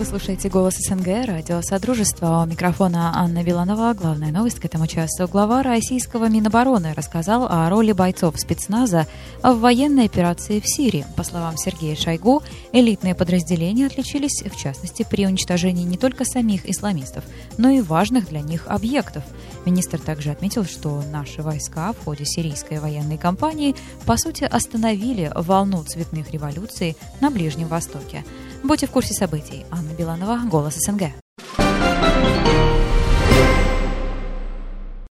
Вы слушаете «Голос СНГ», радио «Содружество». У микрофона Анна Беланова. Главная новость к этому часу. Глава российского Минобороны рассказал о роли бойцов спецназа в военной операции в Сирии. По словам Сергея Шойгу, элитные подразделения отличились, в частности, при уничтожении не только самих исламистов, но и важных для них объектов. Министр также отметил, что наши войска в ходе сирийской военной кампании, по сути, остановили волну цветных революций на Ближнем Востоке. Будьте в курсе событий. Анна Беланова, «Голос СНГ».